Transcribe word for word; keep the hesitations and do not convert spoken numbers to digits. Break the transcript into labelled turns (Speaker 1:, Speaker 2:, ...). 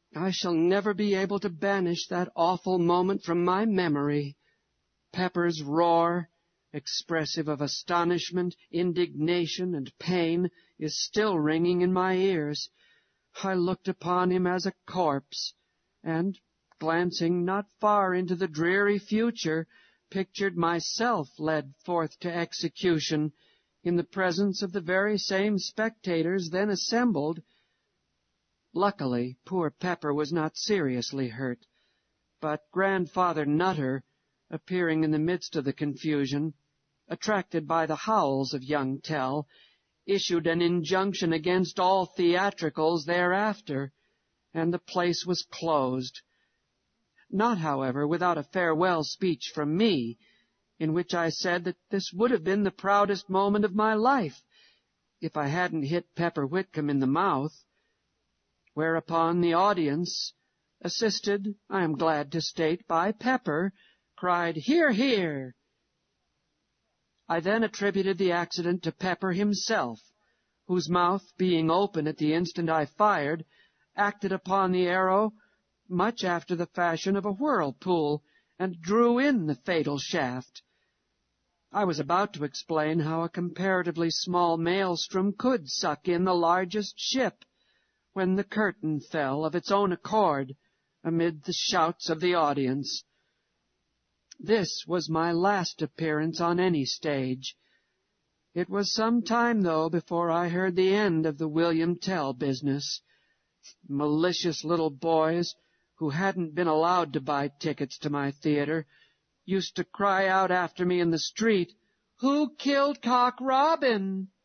Speaker 1: I shall never be able to banish that awful moment from my memory. Pepper's roar, expressive of astonishment, indignation, and pain, is still ringing in my ears. I looked upon him as a corpse, and, glancing not far into the dreary future, pictured myself led forth to execution, in the presence of the very same spectators then assembled. Luckily, poor Pepper was not seriously hurt, but Grandfather Nutter, appearing in the midst of the confusion, attracted by the howls of young Tell, issued an injunction against all theatricals thereafter, and the place was closed. Not, however, without a farewell speech from me, in which I said that this would have been the proudest moment of my life, if I hadn't hit Pepper Whitcomb in the mouth, whereupon the audience, assisted, I am glad to state, by Pepper, cried, "Hear, hear!" I then attributed the accident to Pepper himself, whose mouth, being open at the instant I fired, acted upon the arrow much after the fashion of a whirlpool, and drew in the fatal shaft. I was about to explain how a comparatively small maelstrom could suck in the largest ship, when the curtain fell of its own accord, amid the shouts of the audience. This was my last appearance on any stage. It was some time, though, before I heard the end of the William Tell business. Malicious little boys, who hadn't been allowed to buy tickets to my theater, used to cry out after me in the street, "Who killed Cock Robin?"